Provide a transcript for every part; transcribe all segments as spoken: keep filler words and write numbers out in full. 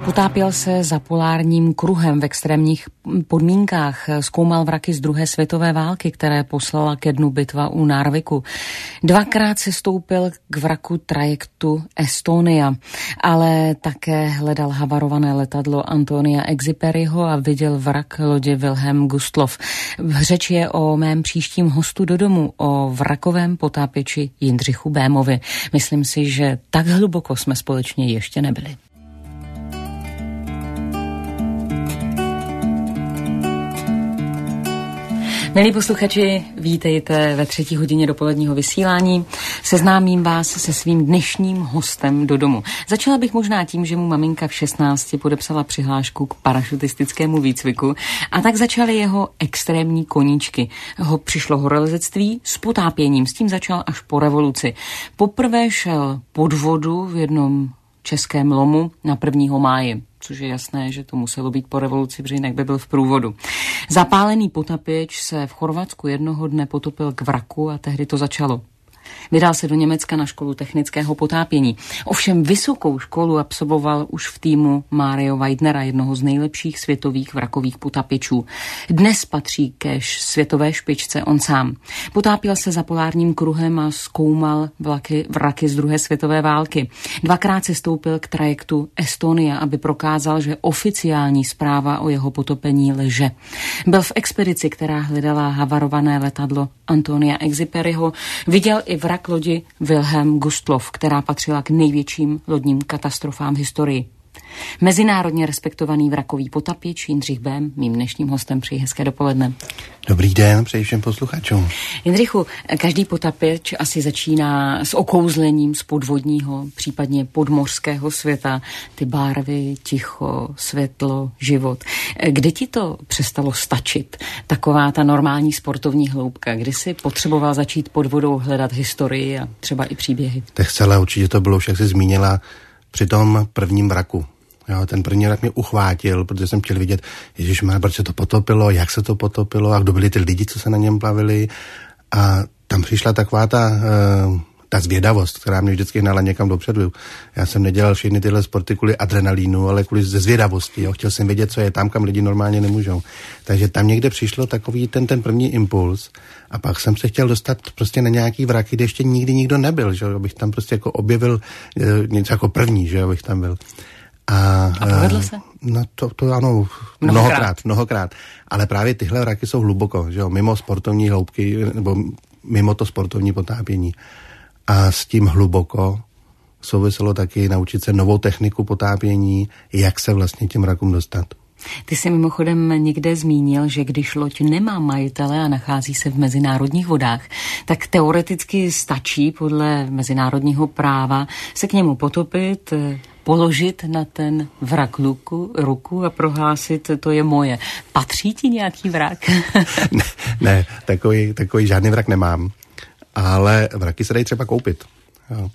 Potápěl se za polárním kruhem v extrémních podmínkách, zkoumal vraky z druhé světové války, které poslala ke dnu bitva u Narviku. Dvakrát se stoupil k vraku trajektu Estonia, ale také hledal havarované letadlo Antonia Exupéryho a viděl vrak lodě Wilhelm Gustloff. Řeč je o mém příštím hostu do domu, o vrakovém potápěči Jindřichu Bémovi. Myslím si, že tak hluboko jsme společně ještě nebyli. Milí posluchači, vítejte ve třetí hodině dopoledního vysílání. Seznámím vás se svým dnešním hostem do domu. Začala bych možná tím, že mu maminka v šestnácti podepsala přihlášku k parašutistickému výcviku a tak začaly jeho extrémní koníčky. Ho přišlo horolezectví s potápěním, s tím začal až po revoluci. Poprvé šel pod vodu v jednom českém lomu na prvního máje, což je jasné, že to muselo být po revoluci, protože jinak by byl v průvodu. Zapálený potapěč se v Chorvatsku jednoho dne potopil k vraku a tehdy to začalo. Vydal se do Německa na školu technického potápění. Ovšem vysokou školu absolvoval už v týmu Mario Weidnera, jednoho z nejlepších světových vrakových potapěčů. Dnes patří ke světové špičce on sám. Potápěl se za polárním kruhem a zkoumal vlaky, vraky z druhé světové války. Dvakrát se stoupil k trajektu Estonia, aby prokázal, že oficiální zpráva o jeho potopení lže. Byl v expedici, která hledala havarované letadlo Antonia Exupéryho. Viděl i vrak lodi Wilhelm Gustloff, která patřila k největším lodním katastrofám v historii. Mezinárodně respektovaný vrakový potapěč Jindřich Bém, mým dnešním hostem, přeji hezké dopoledne. Dobrý den, přeji všem posluchačům. Jindřichu, každý potapěč asi začíná s okouzlením z podvodního, případně podmořského světa. Ty barvy, ticho, světlo, život. Kdy ti to přestalo stačit? Taková ta normální sportovní hloubka. Kdy jsi potřeboval začít pod vodou hledat historii a třeba i příběhy? Tak celé určitě to bylo, však jsi zmínila, při tom prvním vraku. Jo, ten první vrak mě uchvátil, protože jsem chtěl vidět, ježišmarja, proč se to potopilo, jak se to potopilo a kdo byli ty lidi, co se na něm plavili. A tam přišla taková ta, uh, ta zvědavost, která mě vždycky hnala někam dopředu. Já jsem nedělal všechny tyhle sporty kvůli adrenalínu, ale kvůli ze zvědavosti. Jo. Chtěl jsem vědět, co je tam, kam lidi normálně nemůžou. Takže tam někde přišlo takový ten, ten první impuls. A pak jsem se chtěl dostat prostě na nějaký vraky, kde ještě nikdy nikdo nebyl, že abych tam prostě jako objevil něco jako první, že abych tam byl. A, a povedlo se? No to, to ano, mnohokrát. mnohokrát, mnohokrát. Ale právě tyhle vraky jsou hluboko, že jo, mimo sportovní hloubky, nebo mimo to sportovní potápění. A s tím hluboko souviselo taky naučit se novou techniku potápění, jak se vlastně těm vrakům dostat. Ty jsi mimochodem někde zmínil, že když loď nemá majitele a nachází se v mezinárodních vodách, tak teoreticky stačí podle mezinárodního práva se k němu potopit, položit na ten vrak luku, ruku a prohlásit, to je moje. Patří ti nějaký vrak? ne, ne takový, takový žádný vrak nemám, ale vraky se dají třeba koupit. Jo.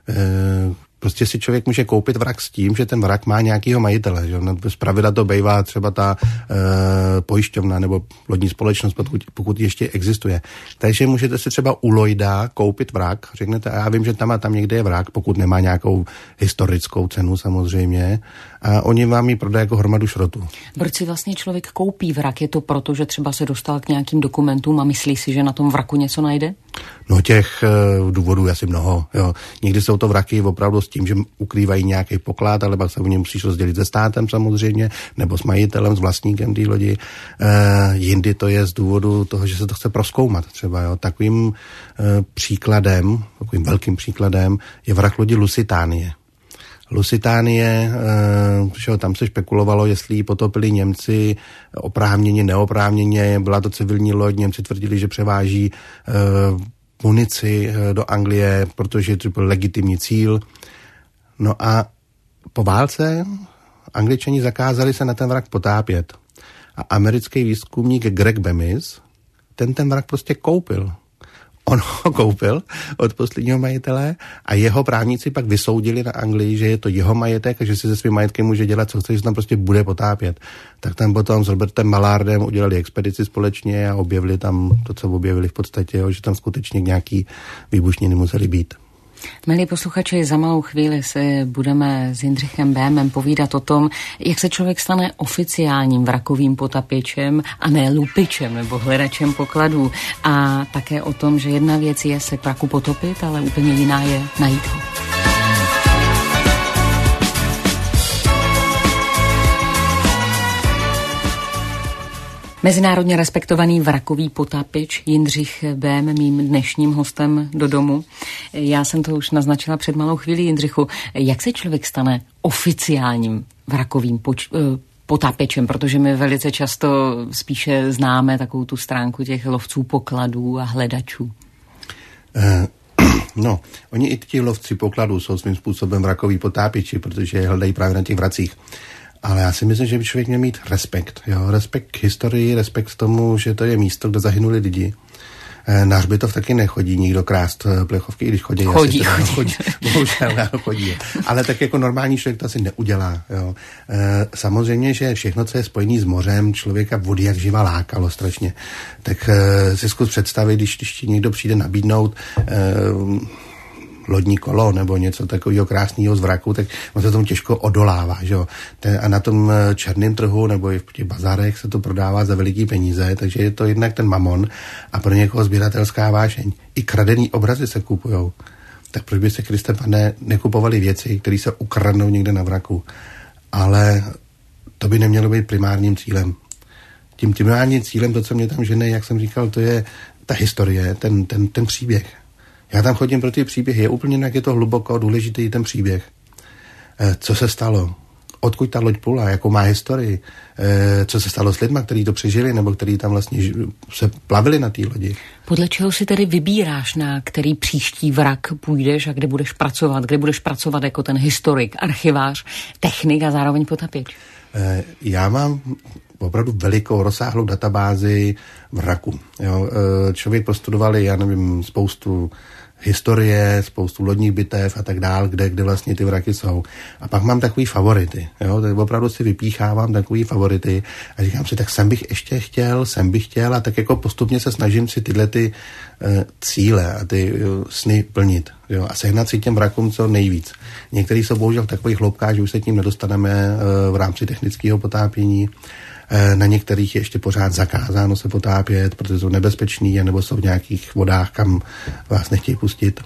E- Prostě si člověk může koupit vrak s tím, že ten vrak má nějakýho majitele. Že? Zpravidla to bývá třeba ta e, pojišťovna nebo lodní společnost, pokud, pokud ještě existuje. Takže můžete si třeba u Lloyda koupit vrak. Řeknete, a já vím, že tam a tam někde je vrak, pokud nemá nějakou historickou cenu samozřejmě. A oni vám ji prodají jako hromadu šrotu. Proč si vlastně člověk koupí vrak? Je to proto, že třeba se dostal k nějakým dokumentům a myslí si, že na tom vraku něco najde? No těch e, důvodů asi mnoho. Jo. Někdy jsou to vraky opravdu s tím, že ukrývají nějaký poklad, ale pak se o něm musíš rozdělit se státem samozřejmě, nebo s majitelem, s vlastníkem té lodi. E, jindy to je z důvodu toho, že se to chce prozkoumat třeba. Jo. Takovým e, příkladem, takovým velkým příkladem je vrak lodi Lusitánie. Lusitánie, e, tam se špekulovalo, jestli ji potopili Němci oprávněně, neoprávněně, byla to civilní loď, Němci tvrdili, že převáží e, munici do Anglie, protože to byl legitimní cíl. No a po válce Angličani zakázali se na ten vrak potápět. A americký výzkumník Greg Bemis, ten ten vrak prostě koupil. On ho koupil od posledního majitele a jeho právníci pak vysoudili na Anglii, že je to jeho majetek a že si se svým majetkem může dělat, co chce, že tam prostě bude potápět. Tak tam potom s Robertem Ballardem udělali expedici společně a objevili tam to, co objevili v podstatě, jo, že tam skutečně nějaký výbušniny musely být. Milí posluchači, za malou chvíli se budeme s Jindřichem Bémem povídat o tom, jak se člověk stane oficiálním vrakovým potapičem a ne lupičem nebo hledačem pokladů. A také o tom, že jedna věc je se vraku potopit, ale úplně jiná je najít ho. Mezinárodně respektovaný vrakový potápěč Jindřich Bém, mým dnešním hostem do domu. Já jsem to už naznačila před malou chvíli. Jindřichu, jak se člověk stane oficiálním vrakovým poč- potápěčem, protože my velice často spíše známe takovou tu stránku těch lovců pokladů a hledačů. Uh. No, oni i ti lovci pokladů jsou svým způsobem vrakoví potápěči, protože je hledají právě na těch vracích. Ale já si myslím, že by člověk měl mít respekt. Jo? Respekt k historii, respekt k tomu, že to je místo, kde zahynuli lidi. E, na hřbitov taky nechodí nikdo krást plechovky, i když chodí. Chodí, asi chodí. chodí. Bohužel, chodí. Ale tak jako normální člověk to asi neudělá. Jo? E, samozřejmě, že všechno, co je spojené s mořem, člověka vody jak živa lákalo strašně. Tak e, si zkus představit, když, když ti někdo přijde nabídnout e, lodní kolo nebo něco takového krásného z vraku, tak on se tomu těžko odolává, že jo. A na tom černém trhu nebo i v těch bazárech se to prodává za veliký peníze, takže je to jednak ten mamon a pro někoho sběratelská vášeň. I kradený obrazy se kupujou. Tak proč by se, Kriste pane, nekupovali věci, které se ukradnou někde na vraku? Ale to by nemělo být primárním cílem. Tím primárním cílem, to, co mě tam žene, jak jsem říkal, to je ta historie, ten, ten, ten příběh. Já tam chodím pro ty příběhy, je úplně jinak, je to hluboko důležitý ten příběh. E, co se stalo? Odkud ta loď plula? Jakou má historii? E, co se stalo s lidma, kteří to přežili, nebo kteří tam vlastně se plavili na té lodi? Podle čeho si tedy vybíráš, na který příští vrak půjdeš a kde budeš pracovat? Kde budeš pracovat jako ten historik, archivář, technik a zároveň potapič? E, já mám opravdu velikou, rozsáhlou databázi vraku. Jo? E, člověk prostudoval, já nevím, spoustu historie, spoustu lodních bitev a tak dál, kde, kde vlastně ty vraky jsou. A pak mám takový favority. Jo? Tak opravdu si vypíchávám takový favority a říkám si, tak sem bych ještě chtěl, sem bych chtěl a tak jako postupně se snažím si tyhle ty uh, cíle a ty uh, sny plnit. Jo? A sehnat si těm vrakům co nejvíc. Některý jsou bohužel v takových hloubkách, že už se tím nedostaneme uh, v rámci technického potápění. Na některých je ještě pořád zakázáno se potápět, protože jsou nebezpeční, nebo jsou v nějakých vodách, kam vás nechtějí pustit.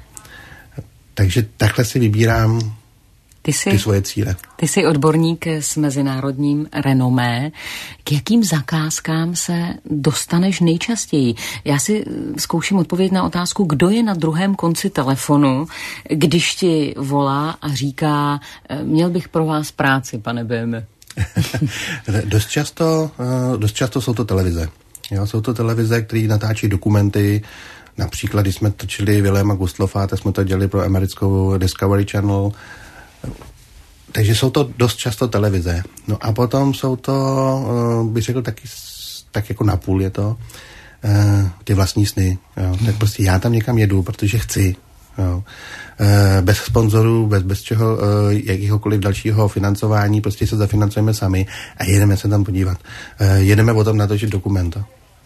Takže takhle si vybírám ty, jsi, ty svoje cíle. Ty jsi odborník s mezinárodním renomé. K jakým zakázkám se dostaneš nejčastěji? Já si zkouším odpovědět na otázku, kdo je na druhém konci telefonu, když ti volá a říká, měl bych pro vás práci, pane Béme. dost, často, dost často jsou to televize. Jo, jsou to televize, které natáčí dokumenty. Například, když jsme točili Wilhelma Gustlofa, tak jsme to dělali pro americkou Discovery Channel. Takže jsou to dost často televize. No a potom jsou to, bych řekl, taky, tak jako napůl je to, ty vlastní sny. Jo. Tak prostě já tam někam jedu, protože chci. Jo. Bez sponzorů, bez, bez čeho, jakýhokoliv dalšího financování, prostě se zafinancujeme sami a jedeme se tam podívat. Jedeme o tom natočit dokument.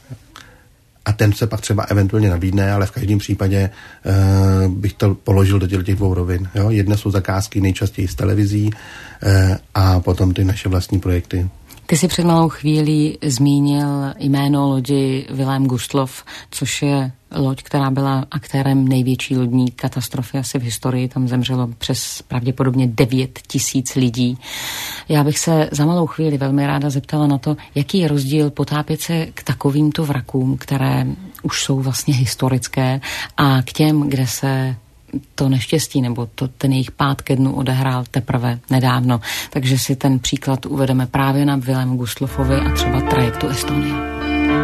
A ten se pak třeba eventuálně nabídne, ale v každém případě bych to položil do těch dvou rovin. Jo. Jedna jsou zakázky nejčastěji z televizí a potom ty naše vlastní projekty. Ty jsi před malou chvílí zmínil jméno lodi Wilhelm Gustloff, což je loď, která byla aktérem největší lodní katastrofy asi v historii. Tam zemřelo přes pravděpodobně devět tisíc lidí. Já bych se za malou chvíli velmi ráda zeptala na to, jaký je rozdíl potápět se k takovýmto vrakům, které už jsou vlastně historické, a k těm, kde se to neštěstí nebo to, ten jejich pád ke dnu odehrál teprve nedávno. Takže si ten příklad uvedeme právě na Wilhelmu Gustloffovi a třeba trajektu Estonia.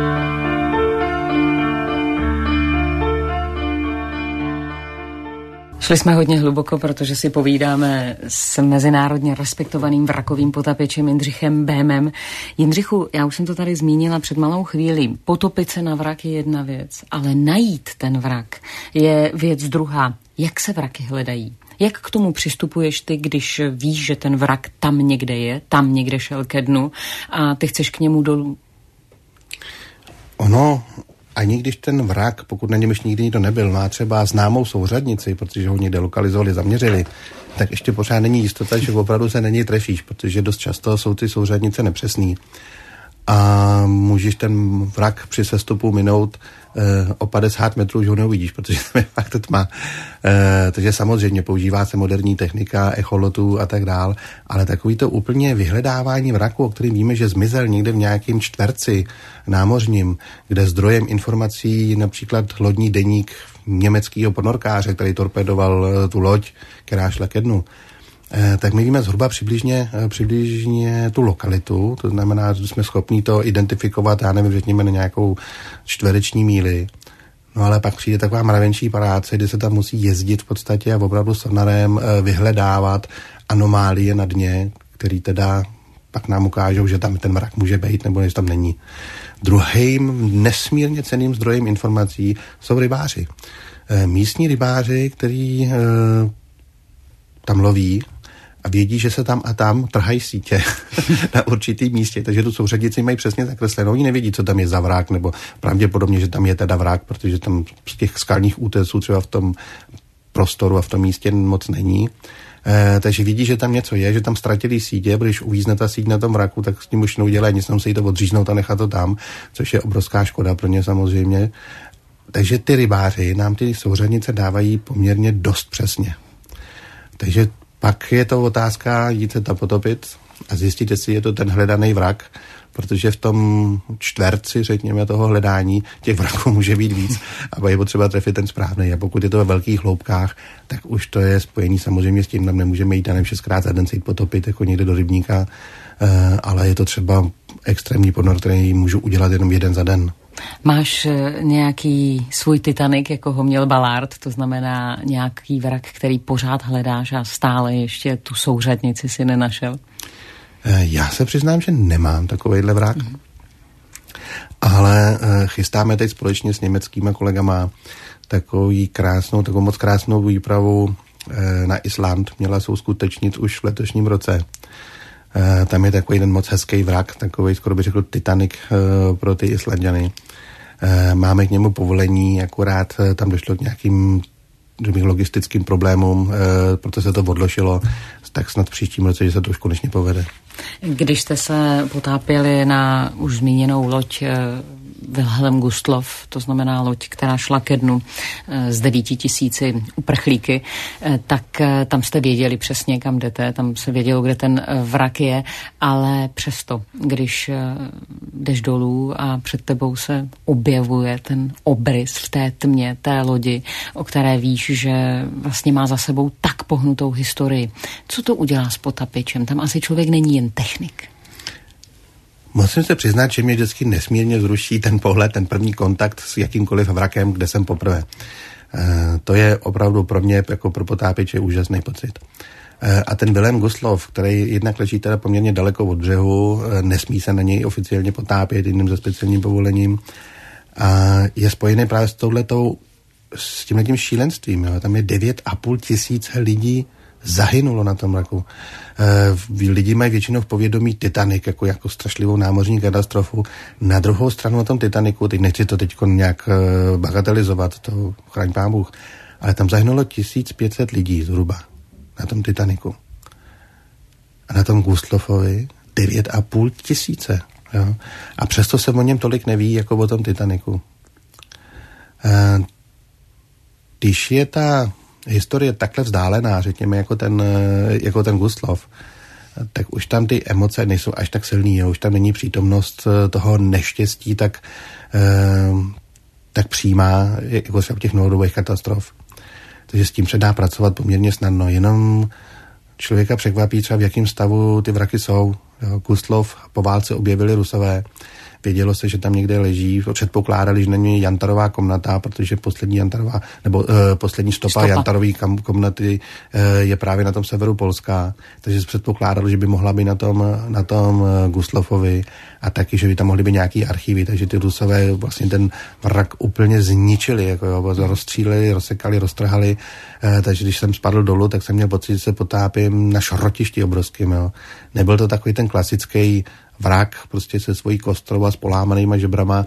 Šli jsme hodně hluboko, protože si povídáme s mezinárodně respektovaným vrakovým potapičem Jindřichem Bémem. Jindřichu, já už jsem to tady zmínila před malou chvílí. Potopit se na vrak je jedna věc, ale najít ten vrak je věc druhá. Jak se vraky hledají? Jak k tomu přistupuješ ty, když víš, že ten vrak tam někde je, tam někde šel ke dnu a ty chceš k němu dolů? Ono ani když ten vrak, pokud na něm ještě nikdy nikdo nebyl, má třeba známou souřadnici, protože ho někde lokalizovali, zaměřili, tak ještě pořád není jistota, že opravdu se na něj trefíš, protože dost často jsou ty souřadnice nepřesný. A můžeš ten vrak při sestupu minout eh, o padesát metrů, že ho neuvidíš, protože tam je fakt tma. Eh, takže samozřejmě používá se moderní technika, echolotů a tak dál, ale takový to úplně vyhledávání vraku, o kterým víme, že zmizel někde v nějakém čtverci námořním, kde zdrojem informací například lodní deník německého ponorkáře, který torpedoval tu loď, která šla ke dnu, tak my víme zhruba přibližně, přibližně tu lokalitu, to znamená, že jsme schopni to identifikovat, já nevím, řekněme na nějakou čtvereční míli. No ale pak přijde taková mravenčí práce, kdy se tam musí jezdit v podstatě a opravdu sonarem vyhledávat anomálie na dně, který teda pak nám ukážou, že tam ten mrak může být nebo že tam není. Druhým nesmírně cenným zdrojem informací jsou rybáři. Místní rybáři, který tam loví a vědí, že se tam a tam trhají sítě na určitý místě, takže tu souřadnici mají přesně zakreslenou. Oni nevědí, co tam je za vrak, nebo pravděpodobně, že tam je teda vrak, protože tam z těch skalních útesů třeba v tom prostoru a v tom místě moc není. E, takže vidí, že tam něco je, že tam ztratili sítě, když uvízne ta síť na tom vraku, tak s tím už neudělají nic, musí to odříznout a nechat to tam, což je obrovská škoda pro ně samozřejmě. Takže ty rybáři nám ty souřadnice dávají poměrně dost přesně. Takže pak je to otázka jít se tam potopit a zjistit, jestli je to ten hledaný vrak, protože v tom čtverci, řekněme, toho hledání těch vraků může být víc a je potřeba trefit ten správný. A pokud je to ve velkých hloubkách, tak už to je spojení samozřejmě s tím, tam nemůžeme jít, nevím, šestkrát za den se jít potopit jako někde do rybníka, ale je to třeba extrémní ponor, který můžu udělat jenom jeden za den. Máš nějaký svůj Titanic, jako ho měl Ballard, to znamená nějaký vrak, který pořád hledáš a stále ještě tu souřadnici si nenašel? Já se přiznám, že nemám takovejhle vrak, mm. ale chystáme teď společně s německýma kolegama takový krásnou, takovou moc krásnou výpravu na Island. Měla se uskutečnit už v letošním roce. Tam je takový jeden moc hezký vrak, takový skoro bych řekl Titanic pro ty Islanďany. Máme k němu povolení, akorát tam došlo k nějakým logistickým problémům, proto se to odložilo, tak snad v příštím roce, že se to už konečně povede. Když jste se potápěli na už zmíněnou loď Wilhelm Gustloff, to znamená loď, která šla ke dnu z devíti tisíci uprchlíky, tak tam jste věděli přesně, kam jdete, tam se vědělo, kde ten vrak je, ale přesto, když jdeš dolů a před tebou se objevuje ten obrys v té tmě té lodi, o které víš, že vlastně má za sebou tak pohnutou historii. Co to udělá s potapičem? Tam asi člověk není jen technik. Musím se přiznat, že mě vždycky nesmírně zruší ten pohled, ten první kontakt s jakýmkoliv vrakem, kde jsem poprvé. E, to je opravdu pro mě, jako pro potápěče, úžasný pocit. E, a ten Wilhelm Gustloff, který jednak leží teda poměrně daleko od břehu, e, nesmí se na něj oficiálně potápět, jiným ze speciálním povolením, a je spojený právě s touhletou, s tímhletím šílenstvím. Jo. Tam je devět a půl tisíce lidí zahynulo na tom vraku. E, lidi mají většinou v povědomí Titanic jako, jako strašlivou námořní katastrofu. Na druhou stranu na tom Titaniku, teď nechci to teď nějak e, bagatelizovat, to chraň pán Bůh, ale tam zahynulo tisíc pět set lidí zhruba na tom Titaniku. A na tom Gustloffovi devět a půl tisíce. Jo? A přesto se o něm tolik neví, jako o tom Titaniku. E, když je ta historie takhle vzdálená, řekněme, jako ten, jako ten Gustloff, tak už tam ty emoce nejsou až tak silný, jo? Už tam není přítomnost toho neštěstí tak, eh, tak přímá, jako třeba těch novodobých katastrof. Takže s tím se dá pracovat poměrně snadno. Jenom člověka překvapí třeba, v jakém stavu ty vraky jsou. Jo? Gustloff po válce objevili Rusové. Vědělo se, že tam někde leží, předpokládali, že není jantarová komnata, protože poslední jantarová, nebo uh, poslední stopa, stopa. jantarové komnaty uh, je právě na tom severu Polska, takže se předpokládalo, že by mohla být na tom, na tom uh, Gustloffovi a taky, že by tam mohly být nějaký archivy, takže ty Rusové vlastně ten vrak úplně zničili, jako jo, rozstříleli, rozsekali, roztrhali, uh, takže když jsem spadl dolů, tak jsem měl pocit, že se potápím na šrotišti obrovským, jo. Nebyl to takový ten klasický vrak prostě se svojí kostrou a s polámanýma žebrama,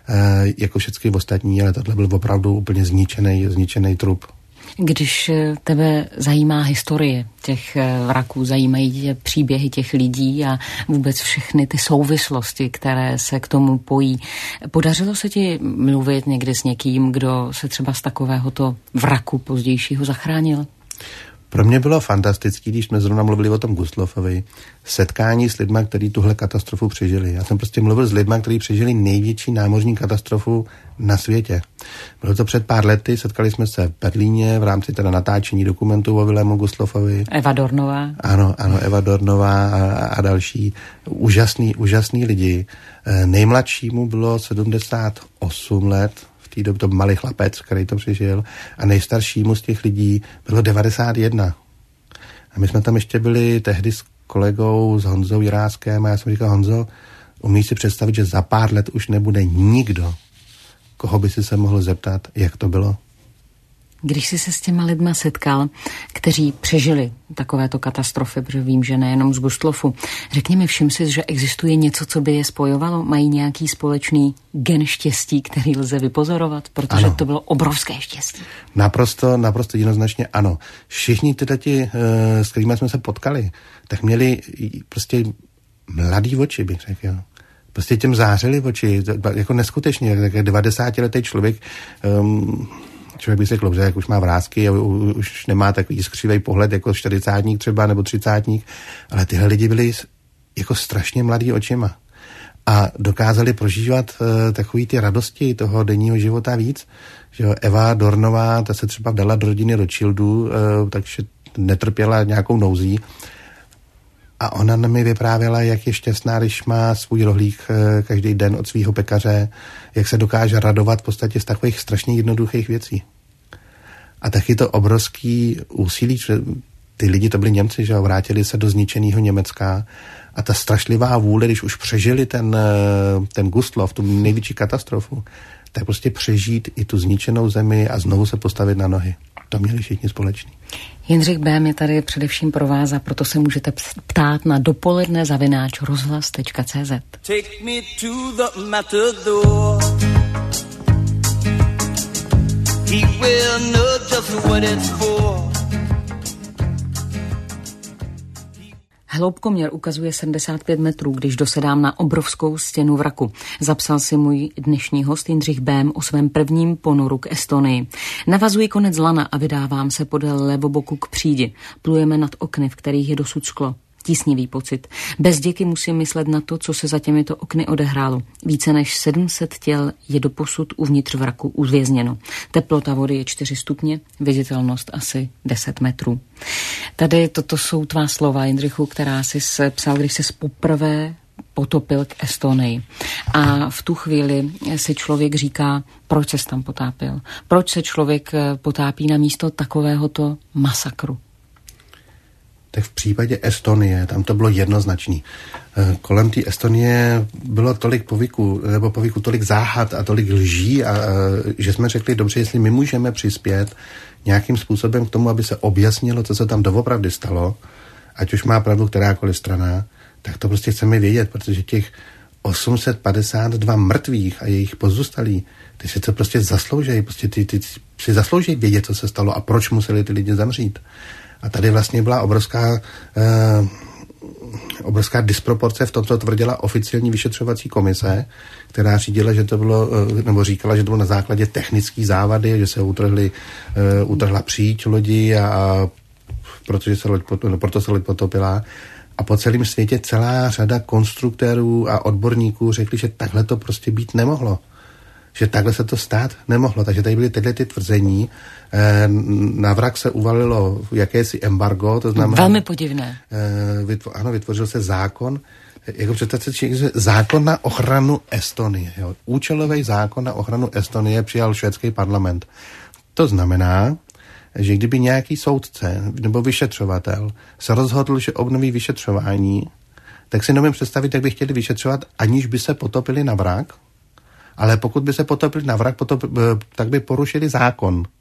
jako všechny ostatní, ale tohle byl opravdu úplně zničený, zničený trup. Když tebe zajímá historie těch vraků, zajímají tě příběhy těch lidí a vůbec všechny ty souvislosti, které se k tomu pojí, podařilo se ti mluvit někdy s někým, kdo se třeba z takovéhoto vraku pozdějšího zachránil? Pro mě bylo fantastický, když jsme zrovna mluvili o tom Gustlofovi, setkání s lidmi, kteří tuhle katastrofu přežili. Já jsem prostě mluvil s lidmi, kteří přežili největší námořní katastrofu na světě. Bylo to před pár lety, setkali jsme se v Berlíně v rámci teda natáčení dokumentu o Vilému Gustlofovi. Eva Dornová. Ano, ano, Eva Dornová a, a další. Úžasný, úžasný lidi. Nejmladšímu bylo sedmdesát osm let, v té době to malý chlapec, který to přežil, a nejstaršímu z těch lidí bylo devadesát jedna. A my jsme tam ještě byli tehdy s kolegou, s Honzou Jiráskem, a já jsem říkal: Honzo, umíš si představit, že za pár let už nebude nikdo, koho by si se mohl zeptat, jak to bylo? Když jsi se s těma lidma setkal, kteří přežili takovéto katastrofy, protože vím, že nejenom z Gustlofu, řekni mi, všim si, že existuje něco, co by je spojovalo? Mají nějaký společný gen štěstí, který lze vypozorovat? Protože ano, to bylo obrovské štěstí. Naprosto, naprosto jednoznačně ano. Všichni tyhle ti, s kterými jsme se potkali, tak měli prostě mladý oči, bych řekl, jo. Prostě těm zářily oči, jako neskutečně, jak devadesátiletý člověk, um, člověk by se řekl, že jak už má vrásky a už nemá takový skřivej pohled jako čtyřicátník třeba nebo třicátník, ale tyhle lidi byli jako strašně mladý očima a dokázali prožívat uh, takový ty radosti toho denního života víc. Že jo, Eva Dornová, ta se třeba dala do rodiny Rothschildů, uh, takže netrpěla nějakou nouzí. A ona mi vyprávěla, jak je šťastná, když má svůj rohlík každý den od svého pekaře, jak se dokáže radovat v podstatě z takových strašně jednoduchých věcí. A taky to obrovský úsilí, že ty lidi, to byli Němci, že vrátili se do zničeného Německa, a ta strašlivá vůle, když už přežili ten, ten Gustlov, tu největší katastrofu, tak prostě přežít i tu zničenou zemi a znovu se postavit na nohy. To měli všichni společný. Jindřich Bém je tady především pro vás, a proto se můžete ptát na dopoledne zavináč rozhlas tečka cé zet. Take me to the matador. He will know just what it's for. Hloubkoměr ukazuje sedmdesát pět metrů, když dosedám na obrovskou stěnu vraku. Zapsal si můj dnešní host Jindřich Bém o svém prvním ponoru k Estonii. Navazuji konec lana a vydávám se podél levoboku k přídi. Plujeme nad okny, v kterých je dosud sklo. Tísnivý pocit. Bez děky musím myslet na to, co se za těmito okny odehrálo. Více než sedm set těl je doposud uvnitř vraku uvězněno. Teplota vody je čtyři stupně, viditelnost asi deset metrů. Tady toto jsou tvá slova, Jindřichu, která jsi psal, když jsi poprvé potopil k Estonii. A v tu chvíli si člověk říká, proč se tam potápil? Proč se člověk potápí na místo takovéhoto masakru? Tak v případě Estonie, tam to bylo jednoznačný. Kolem té Estonie bylo tolik povyku, nebo povyku tolik záhad a tolik lží, a, a že jsme řekli, dobře, jestli my můžeme přispět nějakým způsobem k tomu, aby se objasnilo, co se tam doopravdy stalo, ať už má pravdu kterákoliv strana, tak to prostě chceme vědět, protože těch osm set padesát dva mrtvých a jejich pozůstalí, ty si to prostě zasloužejí, prostě ty, ty si zasloužejí vědět, co se stalo a proč museli ty lidi zemřít. A tady vlastně byla obrovská, eh, obrovská disproporce v tom, co tvrdila oficiální vyšetřovací komise, která řídila, že to bylo, eh, nebo říkala, že to bylo na základě technické závady, že se utrhli, eh, utrhla příď lodi a, a protože se loď, no, proto se loď potopila. A po celém světě celá řada konstruktérů a odborníků řekli, že takhle to prostě být nemohlo. Že takhle se to stát nemohlo. Takže tady byly tyhle ty tvrzení. Na vrak se uvalilo jakési embargo, to znamená... Velmi podivné. Vytvo, ano, vytvořil se zákon, jako představte si, zákon na ochranu Estonie. Jo. Účelový zákon na ochranu Estonie přijal švédský parlament. To znamená, že kdyby nějaký soudce nebo vyšetřovatel se rozhodl, že obnoví vyšetřování, tak si nemůžeme představit, jak by chtěli vyšetřovat, aniž by se potopili na vrak. Ale pokud by se potopili na vrak, potop, tak by porušili zákon.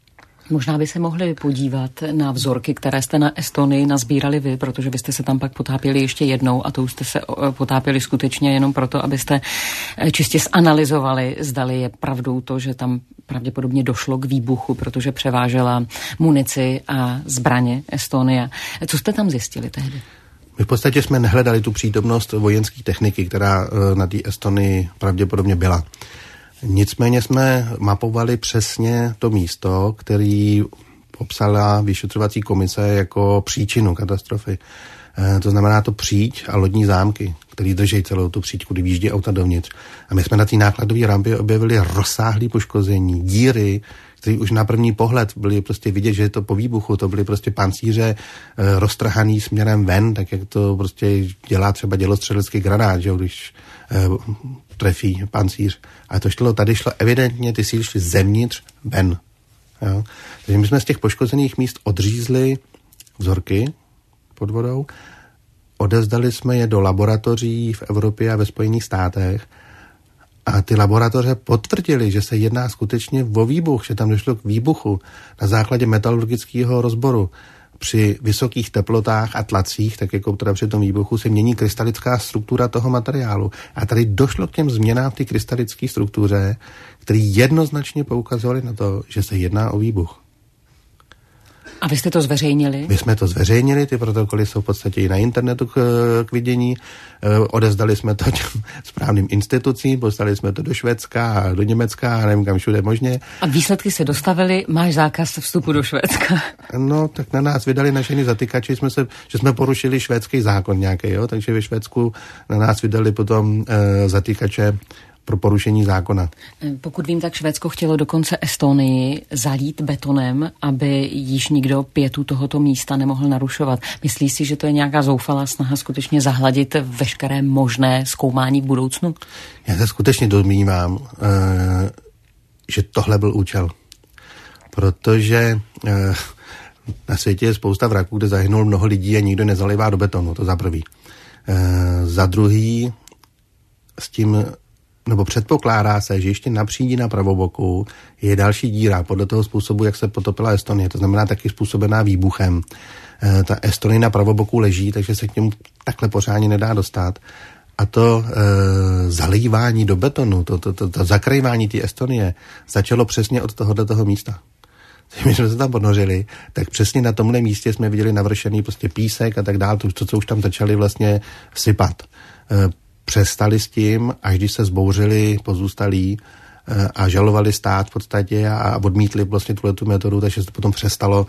Možná by se mohli podívat na vzorky, které jste na Estonii nazbírali vy, protože vy jste se tam pak potápěli ještě jednou a to už jste se potápěli skutečně jenom proto, abyste čistě zanalyzovali, zdali je pravdou to, že tam pravděpodobně došlo k výbuchu, protože převážela munici a zbraně Estonia. Co jste tam zjistili tehdy? My v podstatě jsme nehledali tu přítomnost vojenské techniky, která na té Estonii pravděpodobně byla. Nicméně jsme mapovali přesně to místo, který popsala vyšetřovací komise jako příčinu katastrofy. E, to znamená to příď a lodní zámky, který drží celou tu příď, kudy výjíždí auta dovnitř. A my jsme na té nákladové rampě objevili rozsáhlé poškození, díry, které už na první pohled byly prostě vidět, že je to po výbuchu, to byly prostě pancíře e, roztrhaný směrem ven, tak jak to prostě dělá třeba dělostřelecký granát, že když e, trefí pancíř. A to šlo, tady šlo evidentně, ty síly šly zevnitř ven. Jo? Takže my jsme z těch poškozených míst odřízli vzorky pod vodou, odezdali jsme je do laboratoří v Evropě a ve Spojených státech a ty laboratoře potvrdili, že se jedná skutečně o výbuch, že tam došlo k výbuchu na základě metalurgického rozboru. Při vysokých teplotách a tlacích, tak jako teda při tom výbuchu, se mění krystalická struktura toho materiálu. A tady došlo k těm změnám v té krystalické struktuře, které jednoznačně poukazovaly na to, že se jedná o výbuch. A vy jste to zveřejnili? My jsme to zveřejnili, ty protokoly jsou v podstatě i na internetu k, k vidění. E, odezdali jsme to těm správným institucím, poslali jsme to do Švédska a do Německa a nevím kam všude možně. A výsledky se dostavily, máš zákaz vstupu do Švédska. No, tak na nás vydali naši zatykači, jsme se, že jsme porušili švédský zákon nějaký, jo, takže ve Švédsku na nás vydali potom e, zatykače pro porušení zákona. Pokud vím, tak Švédsko chtělo dokonce Estonii zalít betonem, aby již nikdo pětu tohoto místa nemohl narušovat. Myslíš si, že to je nějaká zoufalá snaha skutečně zahladit veškeré možné zkoumání v budoucnu? Já se skutečně domnívám, že tohle byl účel. Protože na světě je spousta vraků, kde zahynul mnoho lidí a nikdo nezalivá do betonu, to za prvý. Za druhý s tím nebo předpokládá se, že ještě na přídi na pravoboku je další díra podle toho způsobu, jak se potopila Estonie. To znamená taky způsobená výbuchem. E, ta Estonie na pravoboku leží, takže se k němu takhle pořádně nedá dostat. A to e, zalívání do betonu, to, to, to, to zakrývání té Estonie začalo přesně od tohohle toho místa. My jsme se tam ponořili, tak přesně na tomhle místě jsme viděli navršený prostě písek a tak dále, to, co už tam začali vlastně sypat. E, Přestali s tím, až když se zbouřili pozůstalí a žalovali stát v podstatě a odmítli vlastně tuhletu metodu, takže se to potom přestalo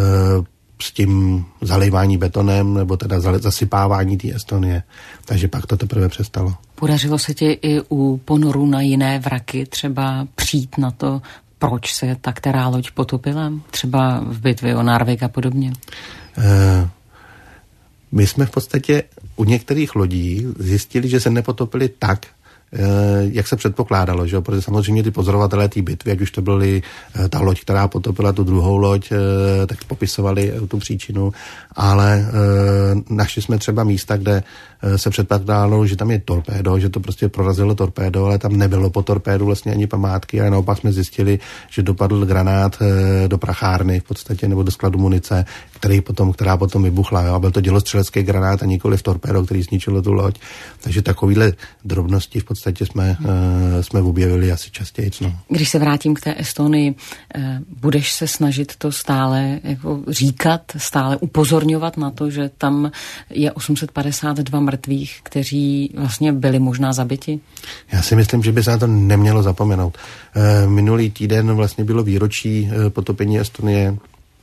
s tím zalejvání betonem nebo teda zasypávání té Estonie. Takže pak to teprve přestalo. Podařilo se ti i u ponoru na jiné vraky třeba přijít na to, proč se ta která loď potopila? Třeba v bitvě o Narvik a podobně? Uh, My jsme v podstatě u některých lodí zjistili, že se nepotopili tak, jak se předpokládalo, že? Protože samozřejmě ty pozorovatelé té bitvy, ať už to byly ta loď, která potopila tu druhou loď, tak popisovali tu příčinu, ale našli jsme třeba místa, kde se předpokládalo, že tam je torpédo, že to prostě prorazilo torpédo, ale tam nebylo po torpédu vlastně ani památky, ale naopak jsme zjistili, že dopadl granát do prachárny v podstatě, nebo do skladu munice, který potom, která potom vybuchla. Jo? Byl to dělostřelecký granát a nikoliv torpédo, který zničilo tu loď. Takže takovýhle drobnosti v podstatě jsme, uh, jsme objevili asi častěji. No. Když se vrátím k té Estonii, uh, budeš se snažit to stále jako říkat, stále upozorňovat na to, že tam je osm set padesát dva mrtvých, kteří vlastně byli možná zabiti? Já si myslím, že by se na to nemělo zapomenout. Uh, minulý týden vlastně bylo výročí uh, potopení Estonie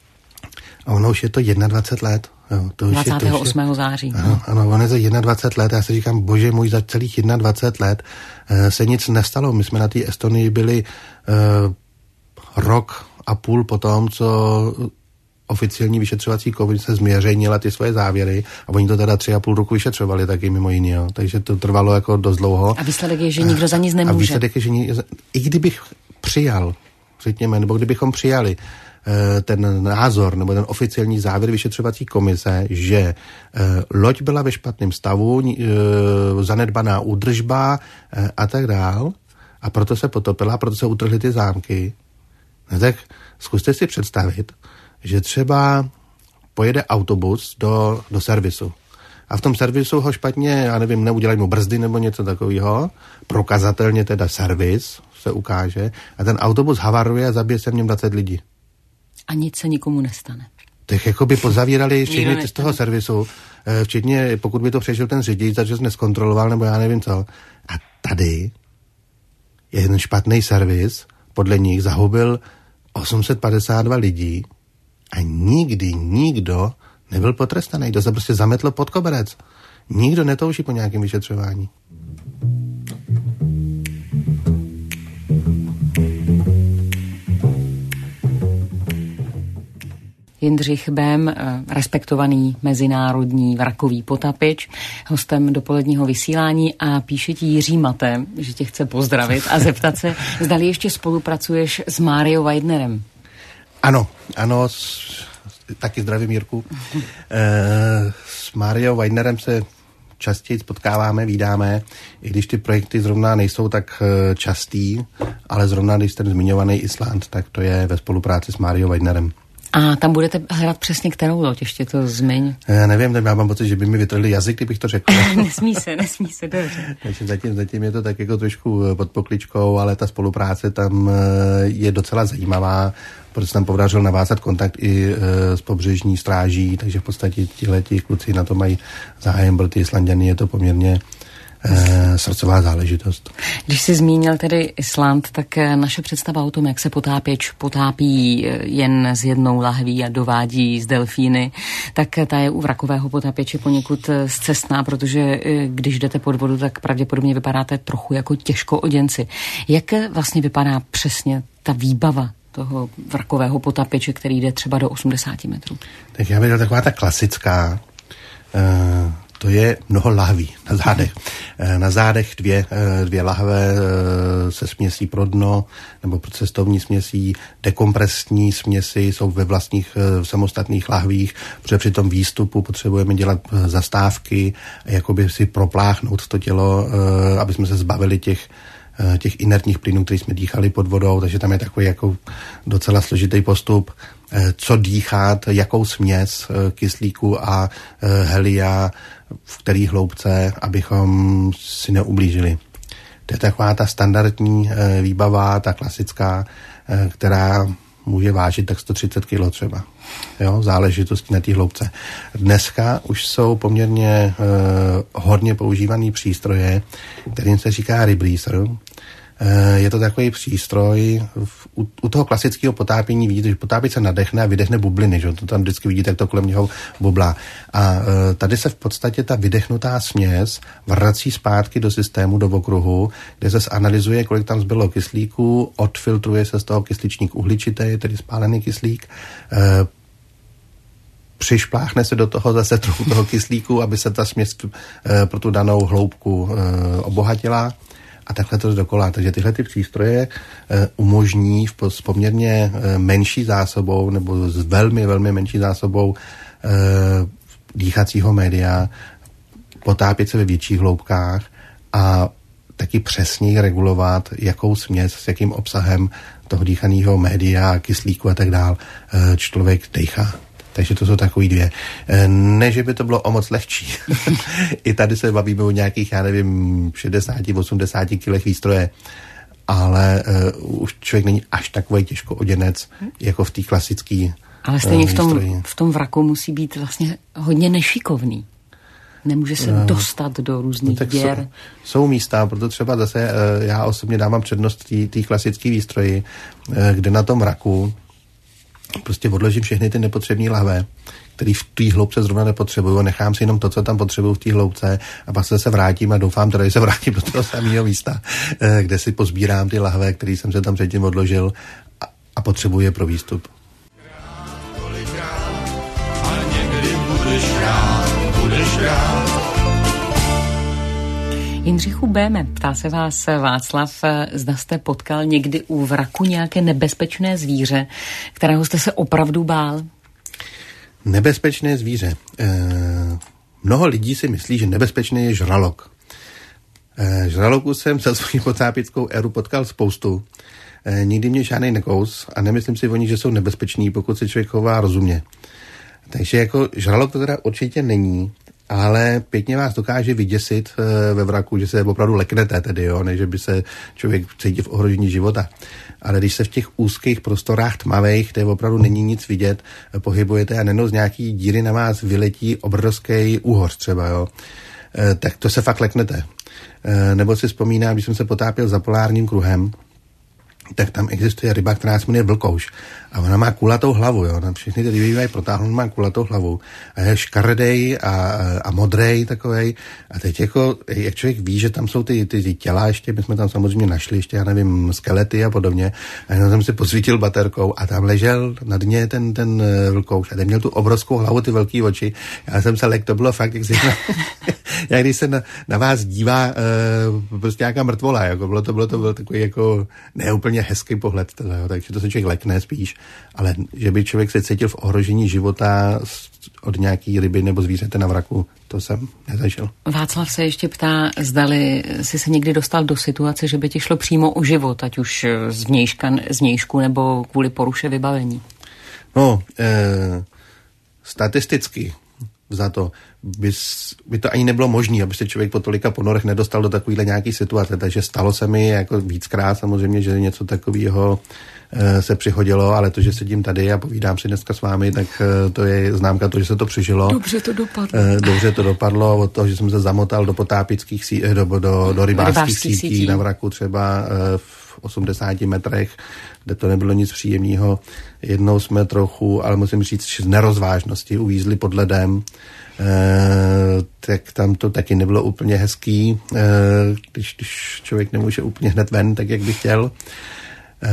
a ono už je to dvacet jedna let. Jo, to dvacátého osmého září. Ano, ano, on je za dvacet jedna let. Já si říkám, bože můj, za celých dvacet jedna let uh, se nic nestalo. My jsme na té Estonii byli uh, rok a půl potom, co oficiální vyšetřovací komise změřejnila ty svoje závěry a oni to teda tři a půl roku vyšetřovali taky mimo jiný, jo. Takže to trvalo jako dost dlouho. A výsledek je, že nikdo za nic nemůže. A výsledek je, že ni- i kdybych přijal, řekněme, nebo kdybychom přijali ten názor nebo ten oficiální závěr vyšetřovací komise, že loď byla ve špatném stavu, zanedbaná údržba a tak dál a proto se potopila, proto se utrhly ty zámky, no tak zkuste si představit, že třeba pojede autobus do, do servisu. A v tom servisu ho špatně, já nevím, neudělají mu brzdy nebo něco takového. Prokazatelně teda servis se ukáže. A ten autobus havaruje a zabije se v něm dvacet lidí. A nic se nikomu nestane. Tak jako by pozavírali všechny z toho servisu, včetně, pokud by to přežil ten řidič, takže jsi neskontroloval, nebo já nevím co. A tady je jeden špatný servis, podle nich zahubil osm set padesát dva lidí a nikdy nikdo nebyl potrestaný. To se prostě zametlo pod koberec. Nikdo netouží po nějakém vyšetřování. Jindřich Bém, respektovaný mezinárodní vrakový potapič, hostem dopoledního vysílání, a píše ti Jiří Mate, že tě chce pozdravit a zeptat se, zdali ještě spolupracuješ s Máriou Weidnerem. Ano, ano, s, taky zdravím Jirku. e, s Máriou Weidnerem se častěji potkáváme, vídáme, i když ty projekty zrovna nejsou tak častý, ale zrovna když ten zmiňovaný Island, tak to je ve spolupráci s Máriou Weidnerem. A tam budete hrát přesně kterou loď, ještě to zmiň. Já nevím, já mám pocit, že by mi vytrhli jazyk, kdybych to řekl. nesmí se, nesmí se, dobře. Takže zatím, zatím je to tak jako trošku pod pokličkou, ale ta spolupráce tam je docela zajímavá, protože se tam podařil navázat kontakt i s pobřežní stráží, takže v podstatě tihleti kluci na to mají zájem, byl ty Islanďany, je to poměrně Eh, srdcová záležitost. Když jsi zmínil tedy Island, tak naše představa o tom, jak se potápěč potápí jen s jednou lahví a dovádí z delfíny, tak ta je u vrakového potápěče poněkud scestná, protože když jdete pod vodu, tak pravděpodobně vypadáte trochu jako těžkooděnci. Jak vlastně vypadá přesně ta výbava toho vrakového potápěče, který jde třeba do osmdesát metrů? Tak já bych dal taková ta klasická, uh... to je mnoho lahví na zádech. Na zádech dvě, dvě lahve se směsí pro dno nebo pro cestovní směsí. Dekompresní směsi jsou ve vlastních samostatných lahvích, protože při tom výstupu potřebujeme dělat zastávky, jakoby si propláchnout to tělo, aby jsme se zbavili těch těch inertních plynů, které jsme dýchali pod vodou, takže tam je takový jako docela složitý postup, co dýchat, jakou směs kyslíku a helia, v který hloubce, abychom si neublížili. To je taková ta standardní výbava, ta klasická, která může vážit tak sto třicet kilo třeba. Jo, záležitosti na té hloubce. Dneska už jsou poměrně eh, hodně používaný přístroje, kterým se říká rebreather. Eh, je to takový přístroj, v, u, u toho klasického potápění vidíte, že potápěč se nadechne a vydechne bubliny, že to tam vždycky vidíte, jak to kolem něho bublá. A eh, tady se v podstatě ta vydechnutá směs vrací zpátky do systému, do okruhu, kde se zanalyzuje, kolik tam zbylo kyslíku, odfiltruje se z toho kysličník uhličitý, tedy spálený kyslík, eh, přišpláchne se do toho zase trochu toho kyslíku, aby se ta směs e, pro tu danou hloubku e, obohatila, a takhle to dokola. Takže tyhle ty přístroje e, umožní v, s poměrně e, menší zásobou nebo s velmi, velmi menší zásobou e, dýchacího média potápět se ve větších hloubkách a taky přesněji regulovat, jakou směs, s jakým obsahem toho dýchaného média, kyslíku a tak dál e, člověk dejchá. Takže to jsou takový dvě. Ne, že by to bylo o moc lehčí. I tady se bavíme o nějakých, já nevím, šedesát osmdesát kilech výstroje, ale uh, už člověk není až takový těžkooděnec, jako v té klasické. Ale stejně uh, v, tom, v tom vraku musí být vlastně hodně nešikovný. Nemůže se uh, dostat do různých no, děr. Jsou, jsou místa, proto třeba zase uh, já osobně dávám přednost té klasické výstroji, uh, kde na tom vraku prostě odložím všechny ty nepotřební lahve, který v té hloubce zrovna nepotřebuju, nechám si jenom to, co tam potřebuju v té hloubce, a pak se vrátím a doufám teda, že se vrátím do toho samého místa, kde si pozbírám ty lahve, které jsem se tam předtím odložil a, a potřebuji je pro výstup. A někdy budeš rád, budeš rád. Jindřichu Béme, ptá se vás Václav, zda jste potkal někdy u vraku nějaké nebezpečné zvíře, kterého jste se opravdu bál? Nebezpečné zvíře. E, mnoho lidí si myslí, že nebezpečný je žralok. E, žraloků jsem za svoji potápěckou éru potkal spoustu. E, nikdy mě žádnej nekous a nemyslím si o nich, že jsou nebezpeční, pokud se člověk chová rozumně. Takže jako žralok to teda určitě není, ale pěkně vás dokáže vyděsit e, ve vraku, že se opravdu leknete tedy, jo, než by se člověk cítil v ohrožení života. Ale když se v těch úzkých prostorách tmavých, kde opravdu není nic vidět, pohybujete a nenou z nějaký díry na vás vyletí obrovský úhoř třeba, jo, e, tak to se fakt leknete. E, nebo si vzpomínám, když jsem se potápěl za polárním kruhem, tak tam existuje ryba, která se jmenuje vlkouš. A ona má kulatou hlavu, jo. Tam všechny ty ryby mají protáhnout, má kulatou hlavu. A je škaredej a, a modrej takovej. A teď jako, jak člověk ví, že tam jsou ty, ty, ty těla ještě, my jsme tam samozřejmě našli ještě, já nevím, skelety a podobně. A jenom jsem si posvítil baterkou a tam ležel na dně ten, ten vlkouš. A ten měl tu obrovskou hlavu, ty velký oči. Já jsem se lek, to bylo fakt, jak, si, jak když se na, na vás dívá uh, prostě nějaká mrtvola, jako bylo to, bylo to bylo takový jako neúplně hezký pohled, teda, jo. Takže to se člověk lekne spíš. Ale že by člověk se cítil v ohrožení života od nějaký ryby nebo zvířete na vraku, to jsem nezažil. Václav se ještě ptá, zdali si se někdy dostal do situace, že by ti šlo přímo o život, ať už z vnějška, z vnějšku nebo kvůli poruše vybavení. No, e, statisticky za to by, by to ani nebylo možné, aby se člověk po tolika ponorech nedostal do takovýhle nějaký situace, takže stalo se mi jako víckrát samozřejmě, že něco takového e, se přihodilo, ale to, že sedím tady a povídám si dneska s vámi, tak e, to je známka toho, že se to přežilo. Dobře to dopadlo. E, dobře to dopadlo od toho, že jsem se zamotal do potápických sí, do, do, do rybářských sítí, sítí na vraku třeba e, v osmdesáti metrech, kde to nebylo nic příjemného. Jednou jsme trochu, ale musím říct, z nerozvážnosti uvízli pod ledem, e, tak tam to taky nebylo úplně hezký, e, když, když člověk nemůže úplně hned ven, tak jak by chtěl. E,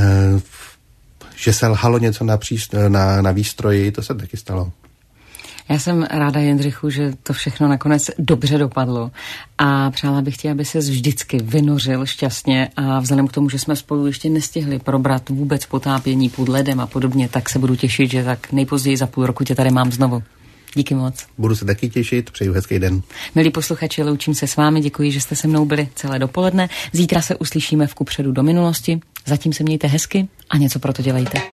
že se lhalo něco na, příst, na, na výstroji, to se taky stalo. Já jsem ráda, Jindřichu, že to všechno nakonec dobře dopadlo a přála bych ti, aby ses vždycky vynořil šťastně a vzhledem k tomu, že jsme spolu ještě nestihli probrat vůbec potápění pod ledem a podobně, tak se budu těšit, že tak nejpozději za půl roku tě tady mám znovu. Díky moc. Budu se taky těšit, přeju hezký den. Milí posluchači, loučím se s vámi, děkuji, že jste se mnou byli celé dopoledne. Zítra se uslyšíme v Kupředu do minulosti. Zatím se mějte hezky a něco pro to dělejte.